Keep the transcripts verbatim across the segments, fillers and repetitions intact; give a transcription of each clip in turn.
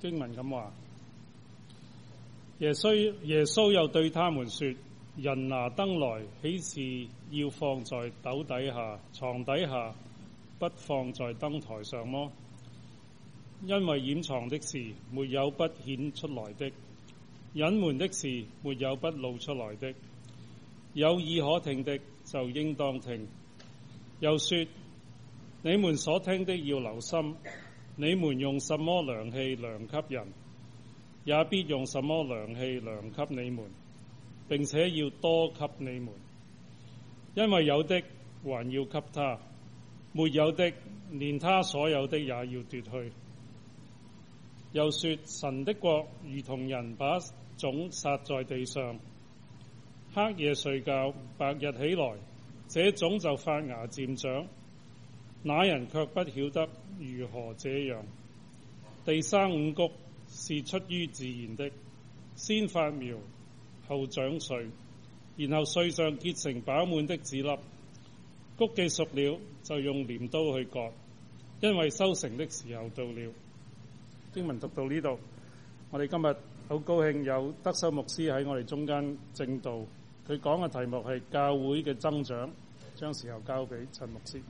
經文咁話：耶穌耶穌又對他們說：人拿燈來，豈是要放在斗底下、床底下，不放在燈台上麼？因為掩藏的事，沒有不顯出來的；隱瞞的事，沒有不露出來的。有耳可聽的，就應當聽。又說：你們所聽的要留心，你們用什麼量器量給人，也必用什麼量器量給你們，並且要多給你們。因為有的還要給他，沒有的連他所有的也要奪去。又說：神的國如同人把種撒在地上，黑夜睡覺，白日起來，這種就發芽漸長。那人卻不曉得如何這樣。地生五穀是出於自然的，先發苗，後長穗，然後穗上結成飽滿的子粒。穀既熟了，就用鐮刀去割，因為收成的時候到了。經文讀到呢度，我哋今日好高興有德修牧師喺我哋中間證道，佢講嘅題目係教會嘅增長，將時候交俾陳牧師。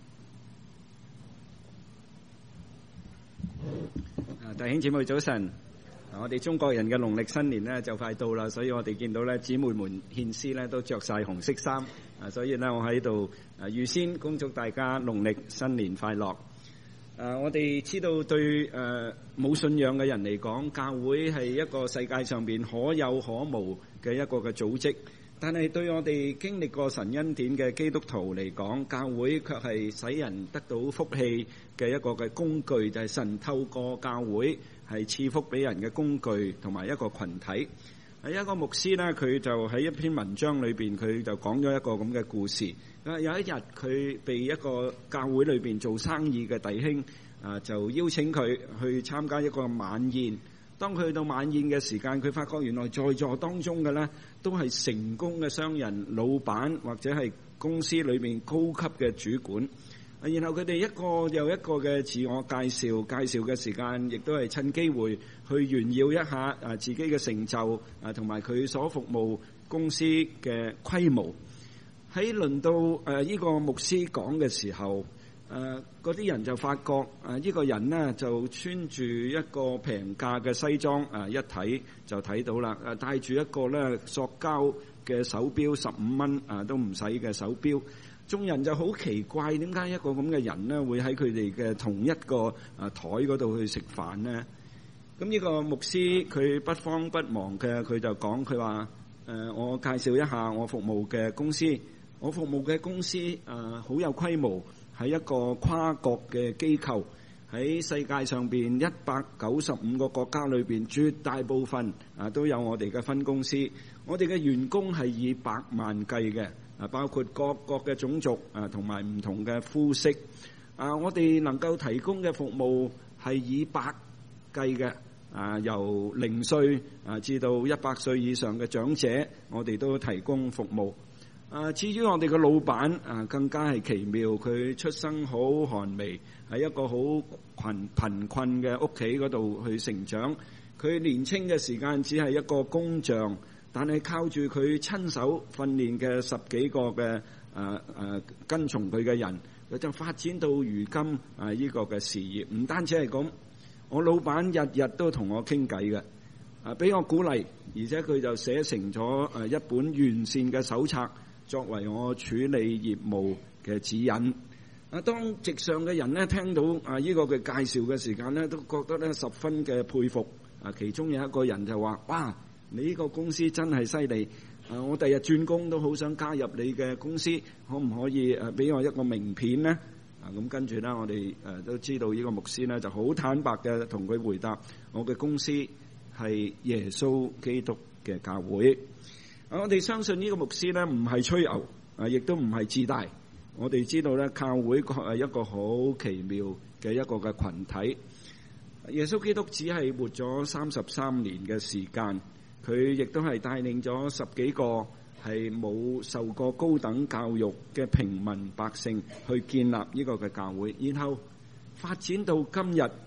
弟兄姊妹早晨，我哋中國人嘅農曆新年呢就快到啦，所以我哋見到咧姊妹們獻詩咧都着晒紅色衫，啊，所以咧我喺度啊預先恭祝大家農曆新年快樂。誒，我哋知道對誒冇信仰嘅人嚟講，教會係一個世界上邊可有可無嘅一個嘅組織，但係對我哋經歷過神恩典嘅基督徒嚟講，教會卻係使人得到福氣嘅一個嘅工具，就係神透過教會係賜福俾人嘅工具同埋一個群體。係一個牧師呢，佢就喺一篇文章裏邊，佢就講咗一個咁嘅故事。有一日佢被一個教會裏邊做生意嘅弟兄啊，就邀請佢去參加一個晚宴。當佢去到晚宴嘅時間，佢發覺原來在座當中嘅呢都係成功嘅商人、老闆或者係公司裏面高級嘅主管。然後佢哋一個又一個嘅自我介紹，介紹嘅時間亦都係趁機會去炫耀一下啊自己嘅成就啊，同埋佢所服務公司嘅規模。喺輪到誒呢個牧師講嘅時候，誒嗰啲人就發覺誒呢個人呢就穿住一個平價嘅西裝，誒一睇就睇到啦，誒戴住一個咧塑膠嘅手錶，十五蚊啊都唔使嘅手錶。眾人就好奇怪，點解一個咁嘅人呢會喺佢哋嘅同一個啊台嗰度去食飯呢？咁呢個牧師佢不慌不忙嘅，佢就講佢話誒我介紹一下我服務嘅公司。我服務嘅公司誒好有規模，係一個跨國嘅機構，喺世界上邊一百九十五個國家裏邊，絕大部分啊都有我哋嘅分公司。我哋嘅員工係以百萬計嘅，啊包括各國嘅種族啊同埋唔同嘅膚色。啊，我哋能夠提供嘅服務係以百計嘅，啊由零歲啊至到一百歲以上嘅長者，我哋都提供服務。啊，至於我哋嘅老闆啊，更加係奇妙。佢出生好寒微，喺一個好貧貧困嘅屋企嗰度去成長。佢年青嘅時間只係一個工匠，但係靠住佢親手訓練嘅十幾個嘅誒誒跟從佢嘅人，佢就發展到如今啊呢個嘅事業。唔單止係咁，我老闆日日都同我傾偈嘅，啊俾我鼓勵，而且佢就寫成咗誒一本完善嘅手冊，作為我處理業務嘅指引。啊，當席上嘅人咧聽到啊呢個嘅介紹嘅時間咧，都覺得咧十分嘅佩服。啊，其中有一個人就話：哇，你呢個公司真係犀利！啊，我第日轉工都好想加入你嘅公司，可唔可以誒俾我一個名片呢？啊，咁跟住咧，我哋誒都知道呢個牧師咧就好坦白嘅同佢回答：我嘅公司係耶穌基督嘅教會。我哋相信呢個牧師咧唔係吹牛，啊，亦都唔係自大。我哋知道咧，教會確係一個好奇妙嘅一個嘅群體。耶穌基督只係活咗三十三年嘅時間，佢亦都係帶領咗十幾個係冇受過高等教育嘅平民百姓去建立呢個嘅教會，然後發展到今日，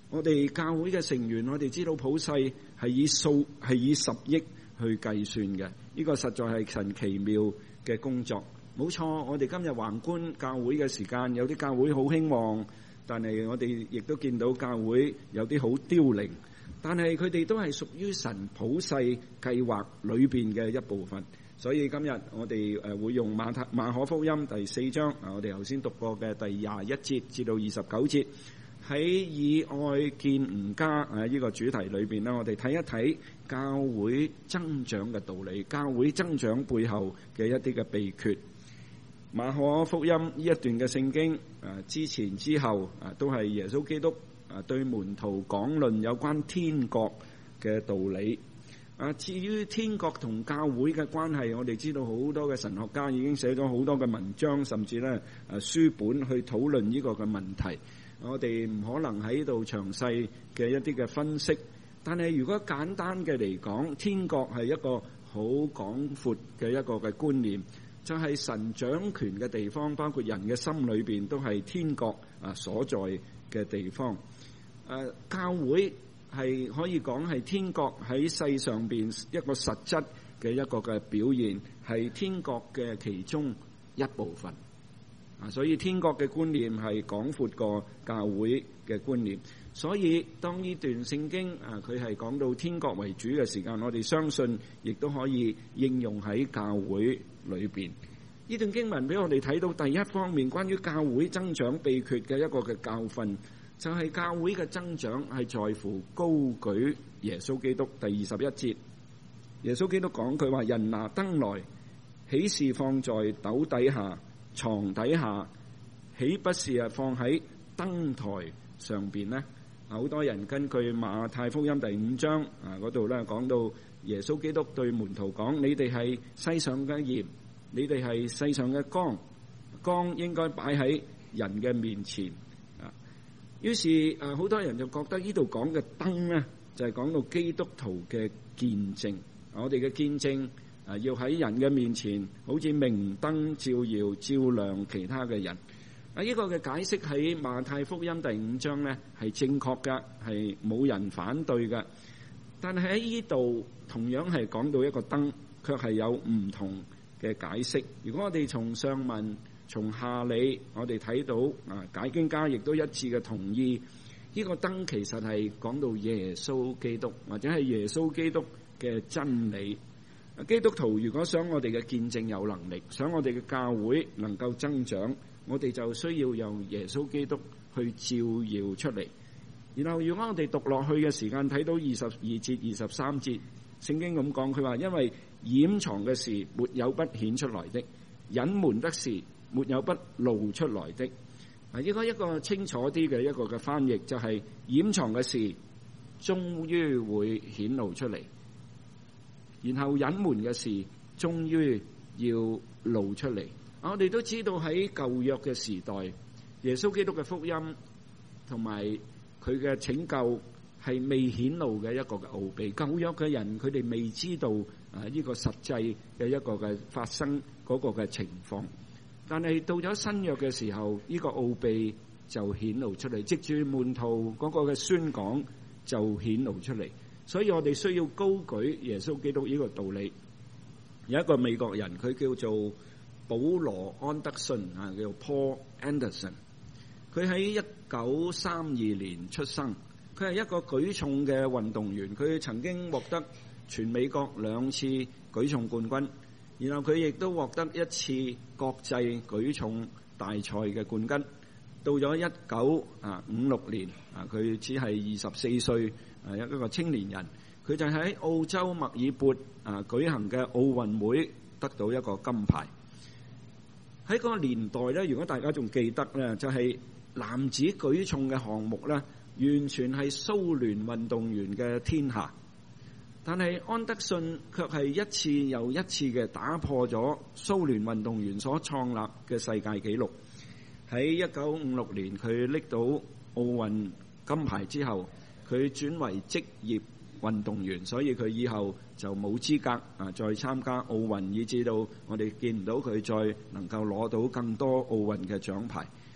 我哋教會嘅成員，我哋知道普世係以數係以十億去計算嘅，呢個實在係神奇妙嘅工作。冇錯，我哋今日橫觀教會嘅時間，有啲教會好興旺，但係我哋亦都見到教會有啲好凋零，但係佢哋都係屬於神普世計劃裏邊嘅一部分。所以今日我哋誒會用馬太馬可福音第四章啊，我哋頭先讀過嘅第廿一節至到二十九節，喺以愛見唔加啊呢個主題裏邊咧，我哋睇一睇教會增長嘅道理，教會增長背後嘅一啲嘅秘訣。馬可福音呢一段嘅聖經啊，之前之後啊，都係耶穌基督啊對門徒講論有關天國嘅道理。啊，至於天國同教會嘅關係，我哋知道好多嘅神學家已經寫咗好多嘅文章，甚至咧誒書本去討論呢個嘅問題。我哋唔可能喺度詳細嘅一啲嘅分析，但係如果簡單嘅嚟講，天國係一個好廣闊嘅一個嘅觀念，就係神掌權嘅地方，包括人嘅心裏邊都係天國啊所在嘅地方。誒，教會係可以講係天國喺世上邊一個實質嘅一個嘅表現，係天國嘅其中一部分啊。所以天國嘅觀念係廣闊過教會嘅觀念。所以當呢段聖經啊，佢係講到天國為主嘅時間，我哋相信亦都可以應用喺教會裏邊。呢段經文俾我哋睇到第一方面關於教會增長秘訣嘅一個嘅教訓，就係教會嘅增長係在乎高舉耶穌基督。第二十一節，耶穌基督講，佢話人拿燈來，豈是放在斗底下、床底下，豈不是啊放喺燈台上邊呢？好多人根據馬太福音第五章啊嗰度咧講到耶穌基督對門徒講：你哋係世上嘅鹽，你哋係世上嘅光，光應該擺喺人嘅面前。於是誒，好多人就覺得呢度講嘅燈咧，就係講到基督徒嘅見證。我哋嘅見證誒，要喺人嘅面前，好似明燈照耀，照亮其他嘅人。啊，呢個嘅解釋喺馬太福音第五章咧係正確嘅，係冇人反對嘅。但係喺呢度同樣係講到一個燈，卻係有唔同嘅解釋。如果我哋從上文從下理，我哋睇到啊，解經家亦都一致嘅同意，呢個燈其實係講到耶穌基督，或者係耶穌基督嘅真理。基督徒如果想我哋嘅見證有能力，想我哋嘅教會能夠增長，我哋就需要用耶穌基督去照耀出嚟。然後如果我哋讀落去嘅時間睇到二十二節、二十三節，聖經咁講，佢話因為掩藏嘅事沒有不顯出來的，隱瞞的事沒有不露出來的。啊，應該一個清楚啲嘅一個嘅翻譯就係掩藏嘅事終於會顯露出嚟，然後隱瞞嘅事終於要露出嚟。我哋都知道喺舊約嘅時代，耶穌基督嘅福音同埋佢嘅拯救係未顯露嘅一個嘅奧秘。舊約嘅人佢哋未知道啊呢個實際嘅一個嘅發生嗰個嘅情況。但係到咗新約嘅時候，呢個奧秘就顯露出嚟，藉住門徒嗰個嘅宣講就顯露出嚟。所以我哋需要高舉耶穌基督呢個道理。有一個美國人，佢叫做保羅安德遜啊，叫做 Paul Anderson。佢喺一九三二年出生，佢係一個舉重嘅運動員，佢曾經獲得全美國兩次舉重冠軍。然後佢亦都獲得一次國際舉重大賽嘅冠軍。到咗一九啊五六年啊，佢只係二十四歲啊，一個青年人，佢就喺澳洲墨爾本啊舉行嘅奧運會得到一個金牌。喺嗰個年代咧，如果大家仲記得咧，就係男子舉重嘅項目咧，完全係蘇聯運動員嘅天下。但係安德遜卻係一次又一次嘅打破咗蘇聯運動員所創立嘅世界紀錄。喺一九五六年，佢拎到奧運金牌之後，佢轉為職業運動員，所以佢以後就冇資格啊再參加奧運，以至到我哋見唔到佢再能夠攞到更多奧運嘅獎牌。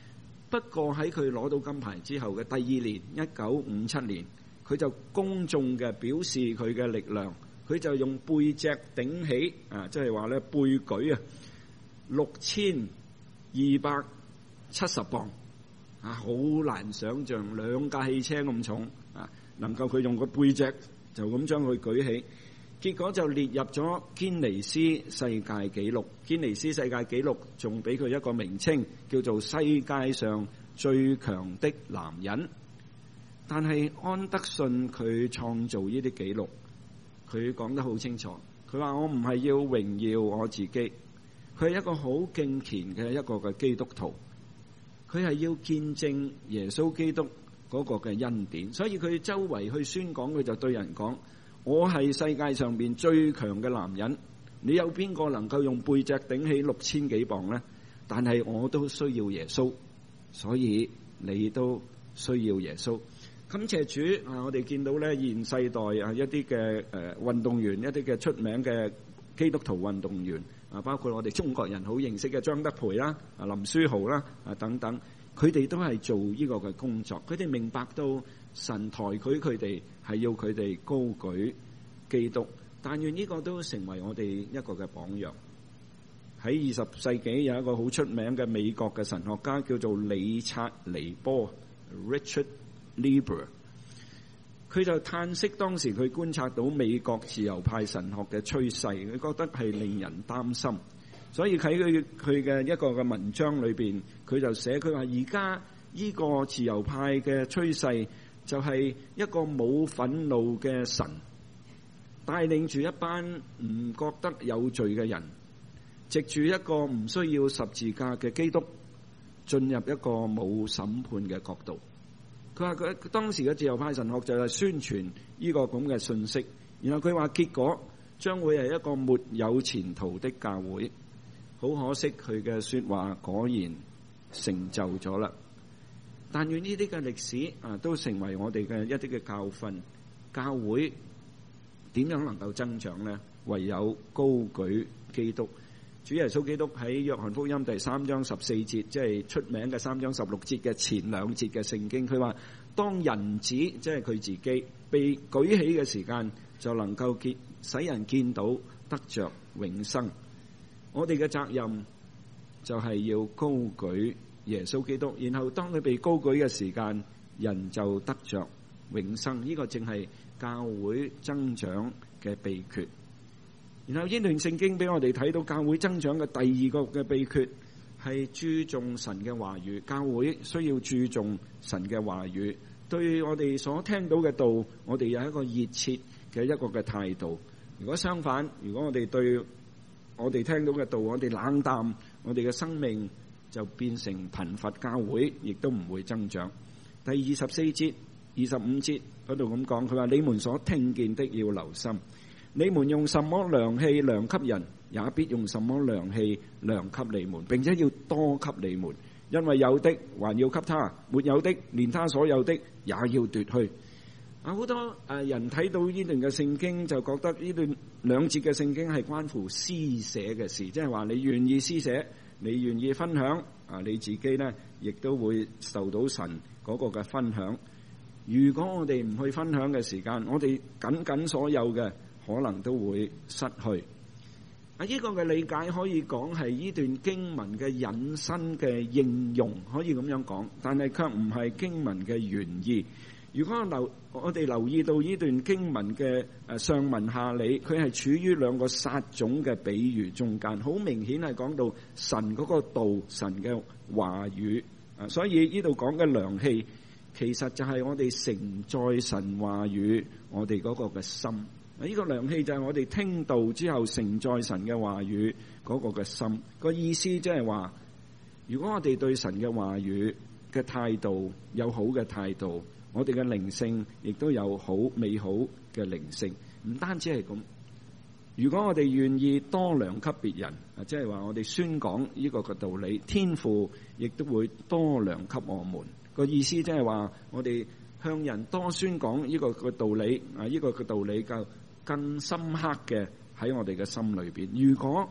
不過喺佢攞到金牌之後嘅第二年，一九五七年，佢就公眾嘅表示佢嘅力量，佢就用背脊頂起啊，即係話咧背舉啊，六千二百七十磅啊，好難想像兩架汽車咁重啊，能夠佢用個背脊就咁將佢舉起。結果就列入咗堅尼斯世界紀錄。堅尼斯世界紀錄仲俾佢一個名稱，叫做世界上最強的男人。但係安德遜佢創造呢啲紀錄，佢講得好清楚。佢話我唔係要榮耀我自己，佢係一個好敬虔嘅一個嘅基督徒，佢係要見證耶穌基督嗰個嘅恩典。所以佢周圍去宣講，佢就對人講，我係世界上邊最強嘅男人，你有邊個能夠用背脊頂起六千幾磅呢？但係我都需要耶穌，所以你都需要耶穌。感謝主啊！我哋見到咧現世代啊一啲嘅誒運動員，一啲嘅出名嘅基督徒運動員啊，包括我哋中國人好認識嘅張德培啦、啊林書豪啦啊等等，佢哋都係做呢個嘅工作。佢哋明白到神抬舉佢哋係要佢哋高舉基督，但願呢個都成為我哋一個嘅榜樣。喺二十世紀有一個好出名嘅美國嘅神學家叫做理察尼波 Richard Lieber， 佢就嘆息當時佢觀察到美國自由派神學嘅趨勢，佢覺得係令人擔心，所以喺佢佢嘅一個嘅文章裏邊，佢就寫佢話而家呢個自由派嘅趨勢就係一個冇憤怒嘅神帶領住一班唔覺得有罪嘅人，藉住一個唔需要十字架嘅基督進入一個冇審判嘅國度。佢話佢當時嘅自由派神學就係宣傳呢個咁嘅信息，然後佢話結果將會係一個沒有前途的教會。好可惜佢嘅說話果然成就咗啦。但願呢啲嘅歷史啊都成為我哋嘅一啲嘅教訓。教會點樣能夠增長呢？唯有高舉基督。主耶穌基督喺約翰福音第三章十四節，即係出名嘅三章十六節嘅前兩節嘅聖經，佢話當人子即係佢自己被舉起嘅時間，就能夠見使人見到得着永生。我哋嘅責任就係要高舉耶穌基督，然後當佢被高舉嘅時間，人就得着永生。呢個正係教會增長嘅秘訣。然後呢段聖經俾我哋睇到教會增長嘅第二個嘅秘訣係注重神嘅話語。教會需要注重神嘅話語，對我哋所聽到嘅道，我哋有一個熱切嘅一個嘅態度。如果相反，如果我哋對我哋聽到嘅道，我哋冷淡，我哋嘅生命就變成貧乏，教會亦都唔會增長。第二十四節、二十五節嗰度咁講，佢話你們所聽見的要留心。你們用什麼量器量給人，也必用什麼量器量給你們，並且要多給你們。因為有的還要給他，沒有的連他所有的也要奪去。啊，好多誒人睇到呢段嘅聖經，就覺得呢段兩節嘅聖經係關乎施捨嘅事，即係話你願意施捨，你願意分享，啊你自己呢亦都會受到神嗰個嘅分享。如果我哋唔去分享嘅時間，我哋僅僅所有嘅，可能都會失去。啊，呢個嘅理解可以講係呢段經文嘅引申嘅應用，可以咁樣講，但係卻唔係經文嘅原意。如果我留我哋留意到呢段經文嘅誒上文下理，佢係處於兩個撒種嘅比喻中間，好明顯係講到神嗰個道、神嘅話語。啊，所以呢度講嘅量器，其實就係我哋承載神話語，我哋嗰個嘅心。呢個量器就係我哋聽道之後承載神嘅話語嗰個嘅心。個意思即係話，如果我哋對神嘅話語嘅態度有好嘅態度，我哋嘅靈性亦都有好美好嘅靈性。唔單止係咁，如果我哋願意多量給別人，啊，即係話我哋宣講呢個嘅道理，天父亦都會多量給我們。個意思即係話，我哋向人多宣講呢個嘅道理，啊，呢個嘅道理夠更深刻嘅喺我哋嘅心裏邊。如果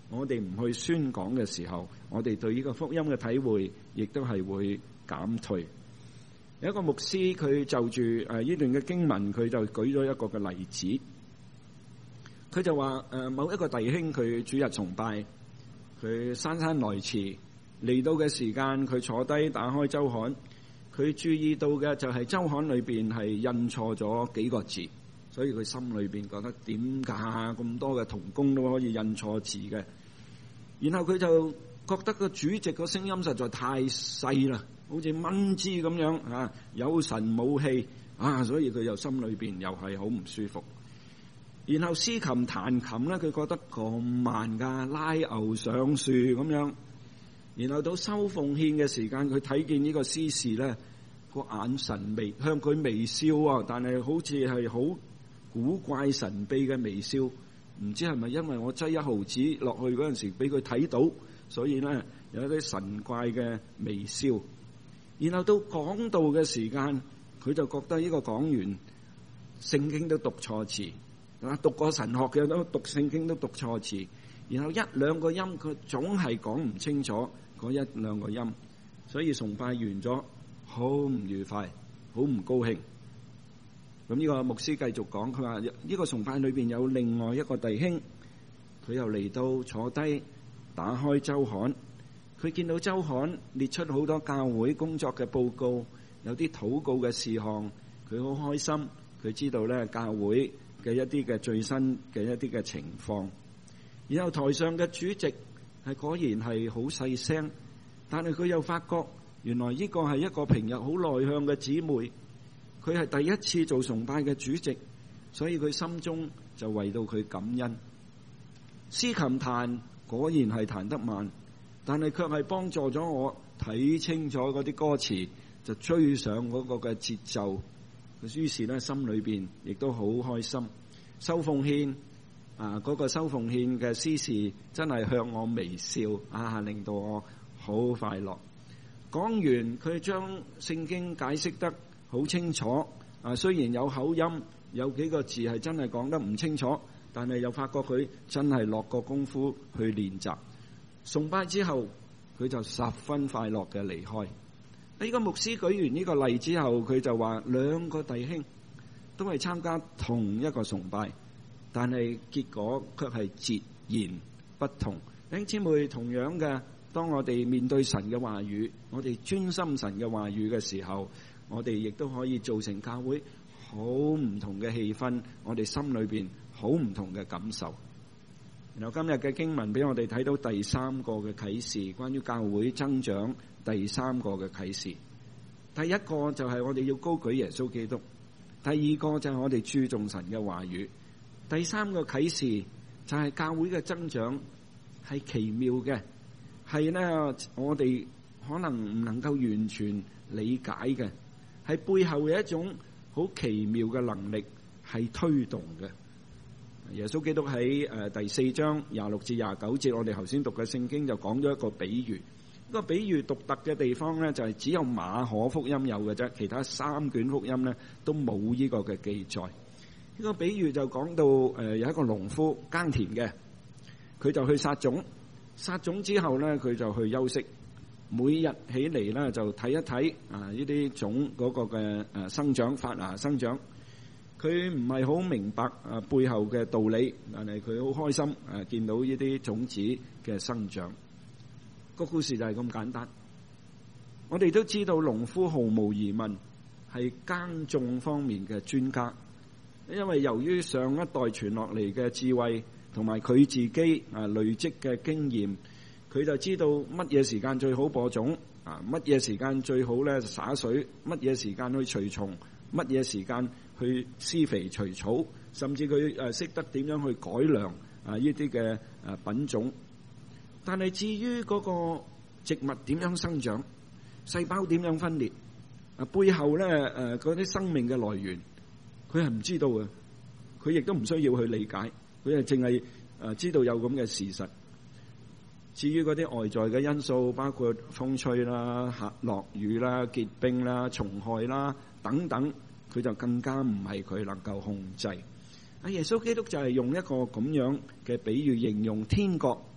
我哋唔去宣講嘅時候，我哋對呢個福音嘅體會亦都係會減退。有一個牧師佢就住誒呢段嘅經文，佢就舉咗一個嘅例子。佢就話誒某一個弟兄佢主日崇拜，佢姍姍來遲嚟到嘅時間，佢坐低打開周刊，佢注意到嘅就係周刊裏邊係印錯咗幾個字，所以佢心裏邊覺得點解咁多嘅同工都可以印錯字嘅？然後佢就覺得個主席個聲音實在太細啦，好似蚊枝咁樣啊，有神冇氣啊，所以佢又心裏邊又係好唔舒服。然後司琴彈琴咧，佢覺得咁慢噶，拉牛上樹咁樣。然後到收奉獻嘅時間，佢睇見呢個司事咧，個眼神微向佢微笑啊，但係好似係好古怪神秘嘅微笑。唔知係咪因為我擠一毫子落去嗰陣時俾佢睇到，所以咧有一啲神怪嘅微笑。然後到講道嘅時間，佢就覺得呢個講員聖經都讀錯詞，啊，讀過神學嘅都讀聖經都讀錯詞。然後一兩個音佢總係講唔清楚嗰一兩個音，所以崇拜完咗好唔愉快，好唔高興。咁呢個牧師繼續講，佢話呢個崇拜裏邊有另外一個弟兄，佢又嚟到坐低打開周刊，佢見到周刊列出好多教會工作嘅報告，有啲禱告嘅事項，佢好開心，佢知道咧教會嘅一啲嘅最新嘅一啲嘅情況。然後台上嘅主席係果然係好細聲，但係佢又發覺原來呢個係一個平日好內向嘅姊妹，佢係第一次做崇拜嘅主席，所以佢心中就為到佢感恩。司琴彈果然係彈得慢，但係卻係幫助咗我睇清楚嗰啲歌詞，就追上嗰個嘅節奏。於是咧心裏邊亦都好開心。收奉獻啊，嗰個收奉獻嘅司事真係向我微笑啊，令到我好快樂。講完佢將聖經解釋得好清楚啊，雖然有口音，有幾個字係真係講得唔清楚，但係又發覺佢真係落過功夫去練習。崇拜之後，佢就十分快樂嘅離開。呢個牧師舉完呢個例之後，佢就話兩個弟兄都係參加同一個崇拜，但係結果卻係截然不同。弟兄姊妹，同樣嘅，當我哋面對神嘅話語，我哋專心神嘅話語嘅時候，我哋亦都可以造成教會好唔同嘅氣氛，我哋心裏邊好唔同嘅感受。然後今日嘅經文俾我哋睇到第三個嘅啟示，關於教會增長第三個嘅啟示。第一個就係我哋要高舉耶穌基督，第二個就係我哋注重神嘅話語，第三個啟示就係教會嘅增長係奇妙嘅，係呢我哋可能唔能夠完全理解嘅，係背後有一種好奇妙嘅能力係推動嘅。耶穌基督喺誒第四章廿六至廿九節，我哋頭先讀嘅聖經就講咗一個比喻。呢個比喻獨特嘅地方咧，就係只有馬可福音有嘅啫，其他三卷福音咧都冇呢個嘅記載。呢個比喻就講到誒有一個農夫耕田嘅，佢就去撒種，撒種之後咧佢就去休息，每日起嚟咧就睇一睇啊呢啲種嗰個嘅誒生長發芽生長。佢唔係好明白啊背後嘅道理，但係佢好開心啊見到呢啲種子嘅生長。個故事就係咁簡單。我哋都知道農夫毫無疑問係耕種方面嘅專家，因為由於上一代傳落嚟嘅智慧同埋佢自己啊累積嘅經驗，佢就知道乜嘢時間最好播種啊，乜嘢時間最好咧灑水，乜嘢時間去除蟲，乜嘢時間去施肥除草，甚至佢誒識得點樣去改良啊呢啲嘅誒品種。但係至於嗰個植物點樣生長，細胞點樣分裂，啊背後咧誒嗰啲生命嘅來源，佢係唔知道嘅，佢亦都唔需要去理解，佢係淨係誒知道有咁嘅事實。至於嗰啲外在嘅因素，包括風吹啦、下落雨啦、結冰啦、蟲害啦等等，佢就更加唔係佢能夠控制。啊，耶穌基督就係用一個咁樣嘅比喻形容天國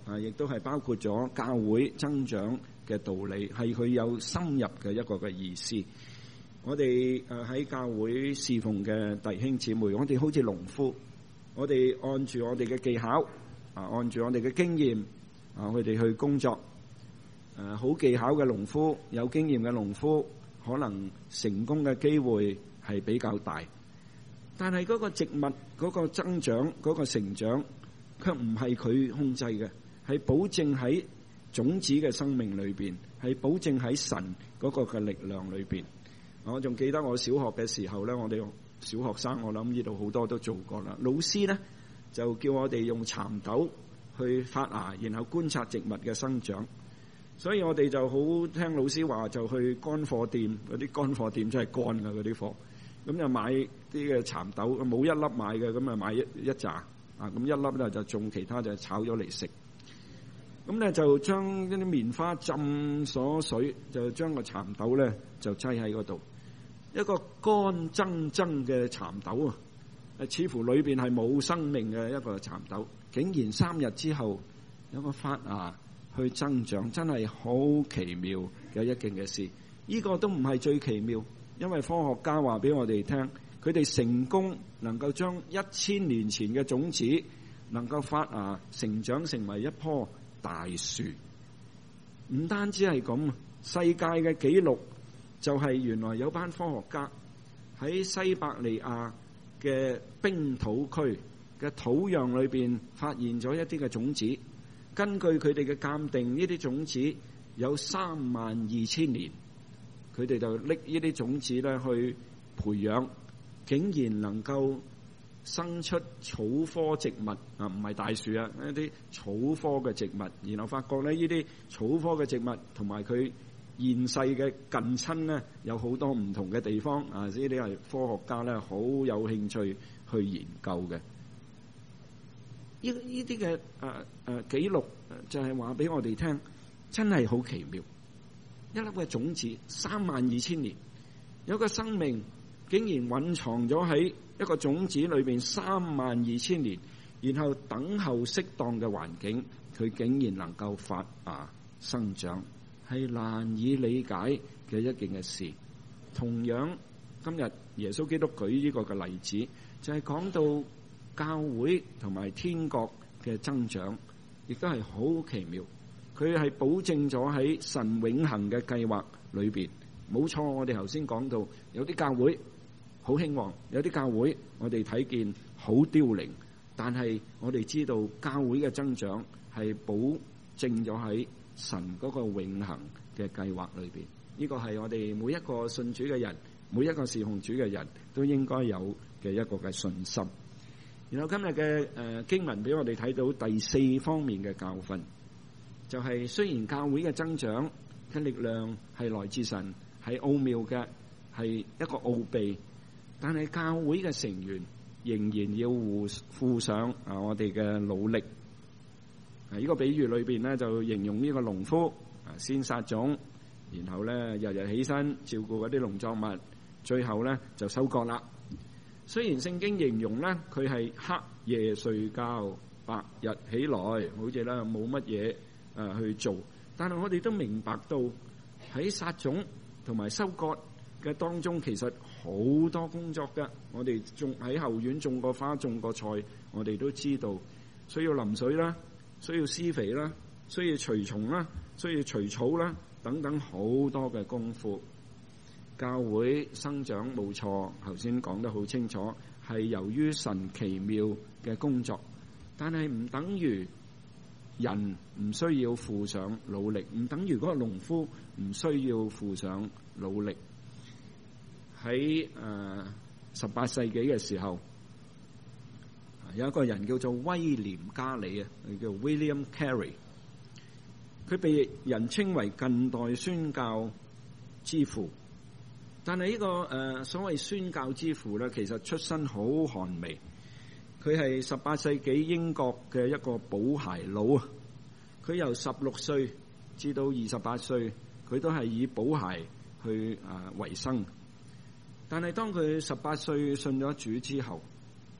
啊，亦都係包括咗教會增長嘅道理，係佢有深入嘅一個嘅意思。我哋誒喺教會侍奉嘅弟兄姊妹，我哋好似農夫，我哋按住我哋嘅技巧啊，按住我哋嘅經驗啊，佢哋去工作。誒，好技巧嘅農夫，有經驗嘅農夫，可能成功嘅機會係比較大。但係嗰個植物嗰個增長、嗰個成長，卻唔係佢控制嘅，係保證喺種子嘅生命裏邊，係保證喺神嗰個嘅力量裏邊。我仲記得我小學嘅時候咧，我哋小學生，我諗呢度好多都做過啦。老師咧就叫我哋用蠶豆去發芽，然後觀察植物嘅生長。所以我哋就好聽老師話，就去乾貨店，嗰啲乾貨店真係乾㗎嗰啲貨，咁就買啲嘅蠶豆，冇一粒買嘅，咁啊買一一紮啊，咁一粒咧就種，其他就炒咗嚟食。咁咧就將一啲棉花浸鎖水，就將個蠶豆咧就擠喺嗰度，一個乾爭爭嘅蠶豆啊，似乎裏邊係冇生命嘅一個蠶豆，竟然三日之後有個發芽去增長，真係好奇妙嘅一件嘅事。呢個都唔係最奇妙，因為科學家話俾我哋聽，佢哋成功能夠將一千年前嘅種子能夠發芽成長成為一棵大樹。唔單止係咁，世界嘅紀錄就係原來有班科學家喺西伯利亞嘅冰土區嘅土壤裏邊發現咗一啲嘅種子。根據佢哋嘅鑑定，呢啲種子有三萬二千年，佢哋就拎呢啲種子咧去培養，竟然能夠生出草科植物啊，唔係大樹啊，一啲草科嘅植物。然後發覺咧，呢啲草科嘅植物同埋佢現世嘅近親咧，有好多唔同嘅地方啊！呢啲係科學家咧好有興趣去研究嘅。呢呢啲嘅誒誒記錄就係話俾我哋聽，真係好奇妙。一粒嘅種子三萬二千年，有個生命竟然蘊藏咗喺一個種子裏邊三萬二千年，然後等候適當嘅環境，佢竟然能夠發芽生長，係難以理解嘅一件嘅事。同樣今日耶穌基督舉呢個嘅例子，就係講到教會同埋天國嘅增長，亦都係好奇妙。佢係保證咗喺神永恆嘅計劃裏邊。冇錯，我哋頭先講到有啲教會好興旺，有啲教會我哋睇見好凋零，但係我哋知道教會嘅增長係保證咗喺神嗰個永恆嘅計劃裏邊。呢個係我哋每一個信主嘅人，每一個侍奉主嘅人都應該有嘅一個嘅信心。然後今日嘅誒經文俾我哋睇到第四方面嘅教訓，就係雖然教會嘅增長嘅力量係來自神，係奧妙嘅，係一個奧秘，但係教會嘅成員仍然要互付上啊我哋嘅努力。啊，呢個比喻裏邊咧就形容呢個農夫啊先撒種，然後咧日日起身照顧嗰啲農作物，最後咧就收割啦。雖然聖經形容咧佢係黑夜睡覺，白日起來，好似咧冇乜嘢誒去做，但係我哋都明白到喺撒種同埋收割嘅當中，其實好多工作㗎。我哋種喺後院種過花、種過菜，我哋都知道需要淋水啦，需要施肥啦，需要除蟲啦，需要除草啦，等等好多嘅功夫。教會生長冇錯，頭先講得好清楚，係由於神奇妙嘅工作，但係唔等於人唔需要付上努力，唔等於嗰個農夫唔需要付上努力。喺誒十八世紀嘅時候，有一個人叫做威廉加里啊，叫 William Carey， 佢被人稱為近代宣教之父。但係呢個誒所謂宣教之父咧，其實出身好寒微。佢係十八世紀英國嘅一個補鞋佬啊！佢由十六歲至到二十八歲，佢都係以補鞋去啊為生。但係當佢十八歲信咗主之後，佢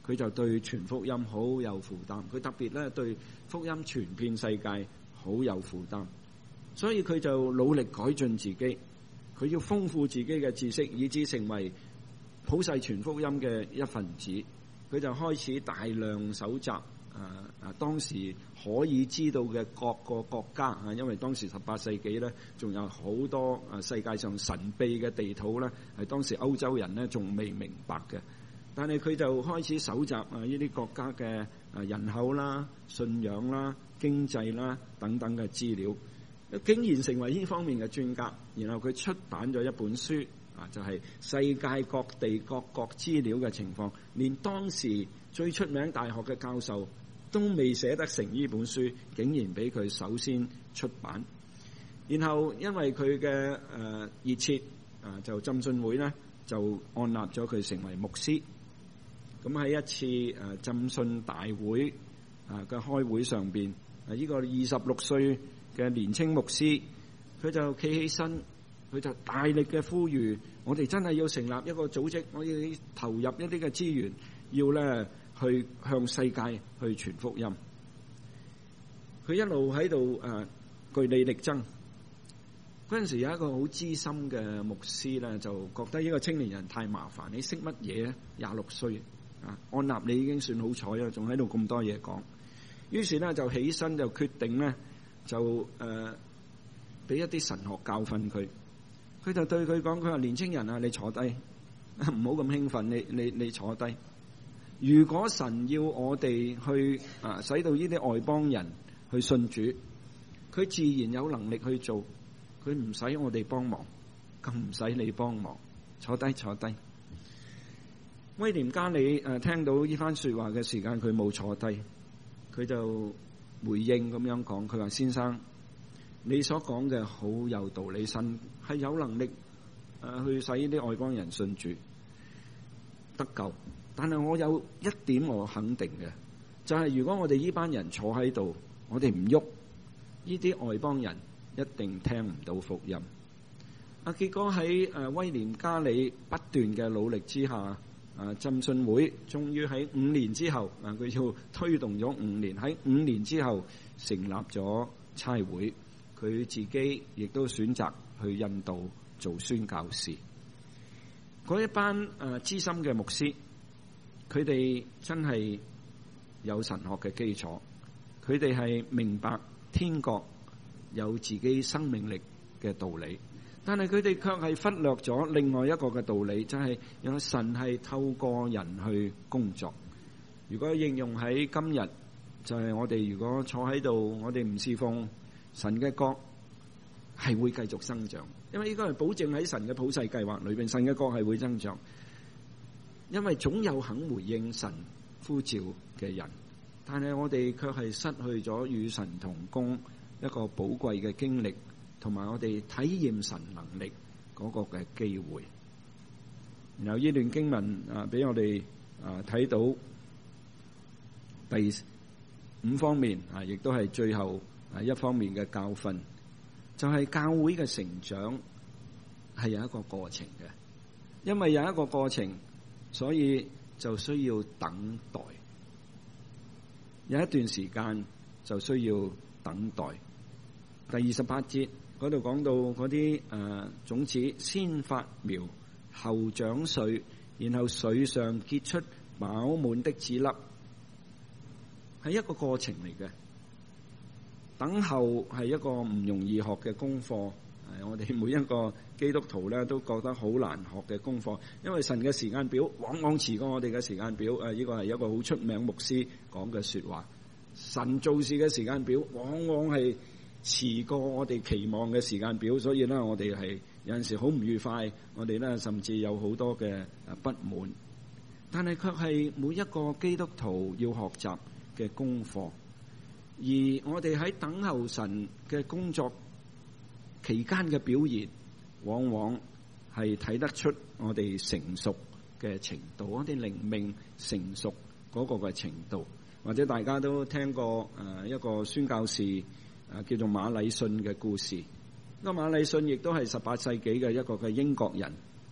佢就對傳福音好有負擔，佢特別咧對福音傳遍世界好有負擔，所以佢就努力改進自己，佢要豐富自己嘅知識，以致成為普世傳福音嘅一份子。佢就開始大量搜集啊啊當時可以知道嘅各個國家啊，因為當時十八世紀咧，仲有好多啊世界上神秘嘅地土咧，係當時歐洲人咧仲未明白嘅。但係佢就開始搜集啊呢啲國家嘅啊人口啦、信仰啦、經濟啦等等嘅資料，竟然成為呢方面嘅專家。然後佢出版咗一本書啊，就係世界各地各國資料嘅情況，連當時最出名大學嘅教授都未寫得成呢本書，竟然俾佢首先出版。然後因為佢嘅誒熱切啊，就浸信會咧就按立咗佢成為牧師。咁喺一次誒浸信大會啊嘅開會上邊，啊呢個二十六歲嘅年青牧師，佢就企起身，佢就大力嘅呼籲，我哋真係要成立一個組織，我要投入一啲嘅資源，要咧去向世界去傳福音。佢一路喺度誒據理力爭。嗰陣時有一個好資深嘅牧師咧，就覺得呢個青年人太麻煩，你識乜嘢啊？廿六歲啊，按立你已經算好彩啦，仲喺度咁多嘢講。於是咧就起身就決定咧就誒俾一啲神學教訓佢。佢就對佢講：佢話年青人啊，你坐低，唔好咁興奮，你你你坐低。如果神要我哋去啊，使到呢啲外邦人去信主，佢自然有能力去做。佢唔使我哋幫忙，更唔使你幫忙。坐低，坐低。威廉加里誒聽到呢番說話嘅時間，佢冇坐低，佢就回應咁樣講：佢話先生，你所講嘅好有道理，神係有能力誒去使呢啲外邦人信主得救。但係我有一點我肯定嘅，就係如果我哋呢班人坐喺度，我哋唔喐，呢啲外邦人一定聽唔到福音。啊，結果喺誒威廉加里不斷嘅努力之下，啊浸信會終於喺五年之後，啊佢要推動咗五年，喺五年之後成立咗差會。佢自己亦都選擇去印度做宣教士。嗰一班誒資深嘅牧師，佢哋真係有神學嘅基礎，佢哋係明白天國有自己生命力嘅道理，但係佢哋卻係忽略咗另外一個嘅道理，就係有神係透過人去工作。如果應用喺今日，就係我哋如果坐喺度，我哋唔侍奉神嘅國，係會繼續增長，因為呢個係保證喺神嘅普世計劃裏邊，神嘅國係會增長。因為總有肯回應神呼召嘅人，但係我哋卻係失去咗與神同工一個寶貴嘅經歷，同埋我哋體驗神能力嗰個嘅機會。然後呢段經文啊，俾我哋啊睇到第五方面啊，亦都係最後啊一方面嘅教訓，就係教會嘅成長係有一個過程嘅，因為有一個過程，所以就需要等待，有一段時間就需要等待。第二十八節嗰度講到嗰啲誒種子先發苗後長穗，然後穗上結出飽滿的籽粒，係一個過程嚟嘅。等候係一個唔容易學嘅功課，係我哋每一個基督徒咧都覺得好難學嘅功課，因為神嘅時間表往往遲過我哋嘅時間表。誒，呢個係一個好出名牧師講嘅說話。神做事嘅時間表往往係遲過我哋期望嘅時間表，所以咧我哋係有陣時好唔愉快，我哋咧甚至有好多嘅誒不滿，但係卻係每一個基督徒要學習嘅功課。而我哋喺等候神嘅工作期間嘅表現，往往係睇得出我哋成熟嘅程度，我哋靈命成熟嗰個嘅程度。或者大家都聽過誒一個宣教士誒叫做馬禮遜嘅故事。呢個馬禮遜亦都係十八世紀嘅一個嘅英國人，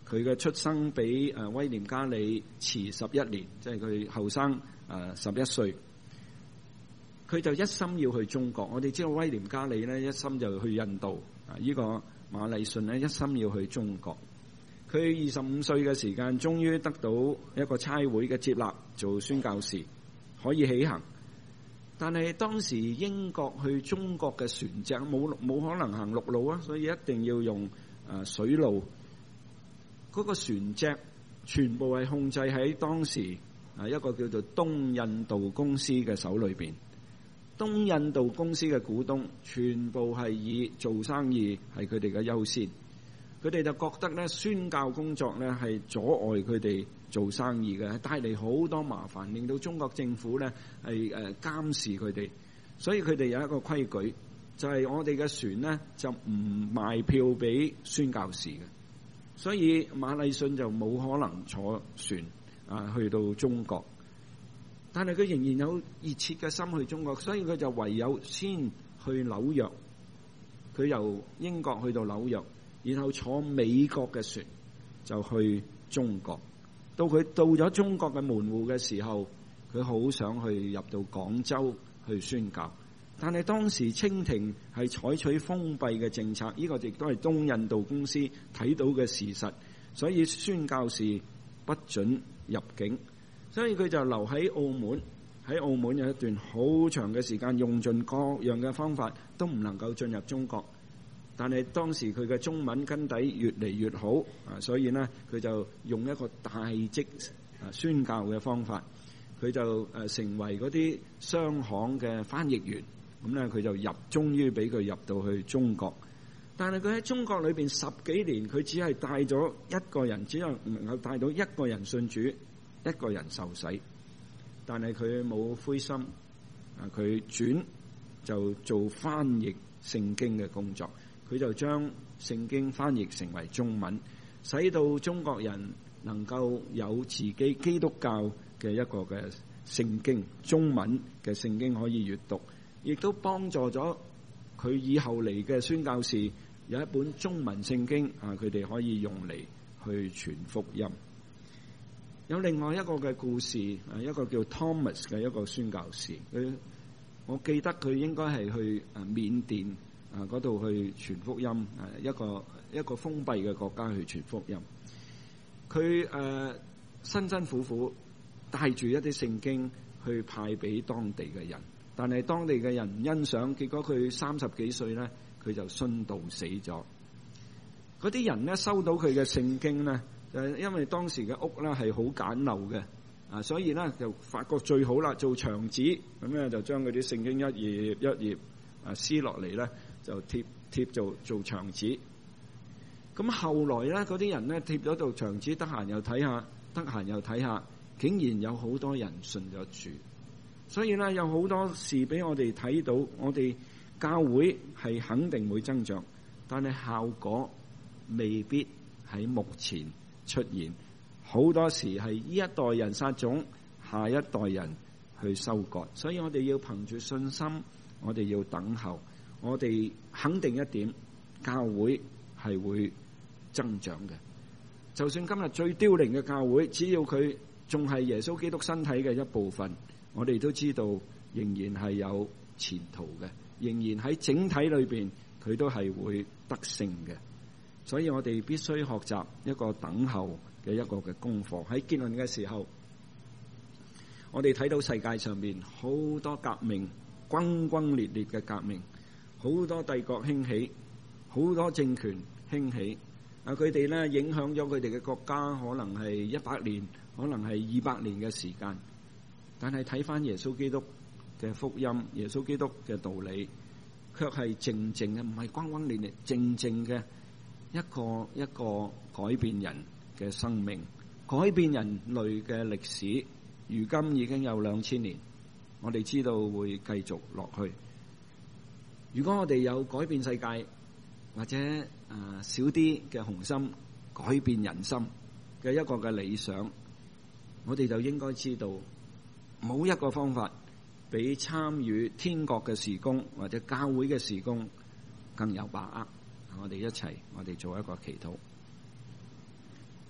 佢嘅出生比誒威廉加里遲十一年，即係佢後生誒十一歲。佢就一心要去中國。我哋知道威廉加里咧一心就去印度，啊、這、呢個馬禮遜咧一心要去中國。佢二十五歲嘅時間，終於得到一個差會嘅接納做宣教士，可以起行。但係當時英國去中國嘅船隻冇冇可能行陸路啊，所以一定要用誒水路。嗰個船隻全部係控制喺當時啊一個叫做東印度公司嘅手裏邊。東印度公司嘅股東全部係以做生意係佢哋嘅優先。佢哋就覺得咧宣教工作咧係阻礙佢哋做生意嘅，帶嚟好多麻煩，令到中國政府咧係誒監視佢哋。所以佢哋有一個規矩，就係我哋嘅船咧就唔賣票俾宣教士嘅。所以馬禮遜就冇可能坐船啊去到中國，但係佢仍然有熱切嘅心去中國，所以佢就唯有先去紐約。佢由英國去到紐約，然後坐美國嘅船就去中國。到佢到咗中國嘅門戶嘅時候，佢好想去入到廣州去宣教，但係當時清廷係採取封閉嘅政策，呢、這個亦都係東印度公司睇到嘅事實，所以宣教士不准入境，所以佢就留喺澳門。喺澳門有一段好長嘅時間，用盡各樣嘅方法都唔能夠進入中國。但係當時佢嘅中文根底越嚟越好啊，所以呢，佢就用一個大職啊宣教嘅方法，佢就誒成為嗰啲商行嘅翻譯員。咁咧佢就入，終於俾佢入到去中國。但係佢喺中國裏邊十幾年，佢只係帶咗一個人，只有唔能夠帶到一個人信主，一個人受洗。但係佢冇灰心啊，佢轉就做翻譯聖經嘅工作。佢就將聖經翻譯成為中文，使到中國人能夠有自己基督教嘅一個嘅聖經，中文嘅聖經可以閱讀，亦都幫助咗佢以後嚟嘅宣教士有一本中文聖經啊，佢哋可以用嚟去傳福音。有另外一個嘅故事啊，一個叫 Thomas 嘅一個宣教士，佢我記得佢應該係去啊緬甸啊嗰度去傳福音，誒一個一個封閉嘅國家去傳福音。佢誒、呃、辛辛苦苦帶住一啲聖經去派俾當地嘅人，但係當地嘅人唔欣賞，結果佢三十幾歲咧，佢就殉道死咗。嗰啲人咧收到佢嘅聖經咧，就係因為當時嘅屋咧係好簡陋嘅，啊，所以咧就發覺最好啦，做牆紙，咁咧就將嗰啲聖經一頁一頁啊撕落嚟咧，就貼貼做做牆紙。咁後來咧，嗰啲人咧貼咗道牆紙，得閒又睇下，得閒又睇下，竟然有好多人信咗主。所以咧，有好多事俾我哋睇到，我哋教會係肯定會增長，但係效果未必喺目前出現。好多時係呢一代人撒種，下一代人去收割。所以我哋要憑住信心，我哋要等候，我哋肯定一點，教會係會增長嘅。就算今日最凋零嘅教會，只要佢仲係耶穌基督身體嘅一部分，我哋都知道仍然係有前途嘅，仍然喺整體裏邊佢都係會得勝嘅。所以我哋必須學習一個等候嘅一個嘅功課。喺結論嘅時候，我哋睇到世界上面好多革命，轟轟烈烈嘅革命，好多帝國興起，好多政權興起。啊，佢哋咧影響咗佢哋嘅國家，可能係一百年，可能係二百年嘅時間。但係睇翻耶穌基督嘅福音，耶穌基督嘅道理，卻係靜靜嘅，唔係轟轟烈烈，靜靜嘅一個一個改變人嘅生命，改變人類嘅歷史。如今已經有兩千年，我哋知道會繼續落去。如果我哋有改變世界，或者誒、呃、少啲嘅雄心，改變人心嘅一個嘅理想，我哋就應該知道，冇一個方法比參與天國嘅事工或者教會嘅事工更有把握。我哋一齊，我哋做一個祈禱。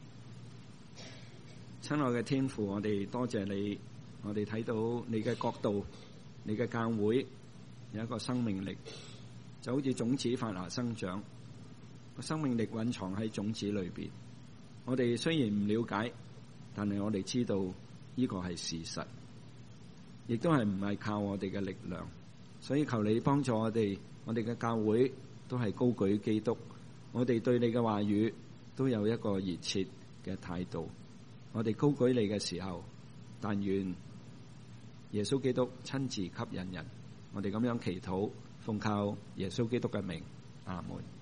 親愛嘅天父，我哋多謝你，我哋睇到你嘅國度，你嘅教會有一個生命力，就好似種子發芽生長，個生命力蘊藏喺種子裏邊。我哋雖然唔了解，但係我哋知道呢個係事實，亦都係唔係靠我哋嘅力量。所以求你幫助我哋，我哋嘅教會都係高舉基督，我哋對你嘅話語都有一個熱切嘅態度。我哋高舉你嘅時候，但願耶穌基督親自吸引人。我哋咁樣祈禱，奉靠耶穌基督嘅名，阿門。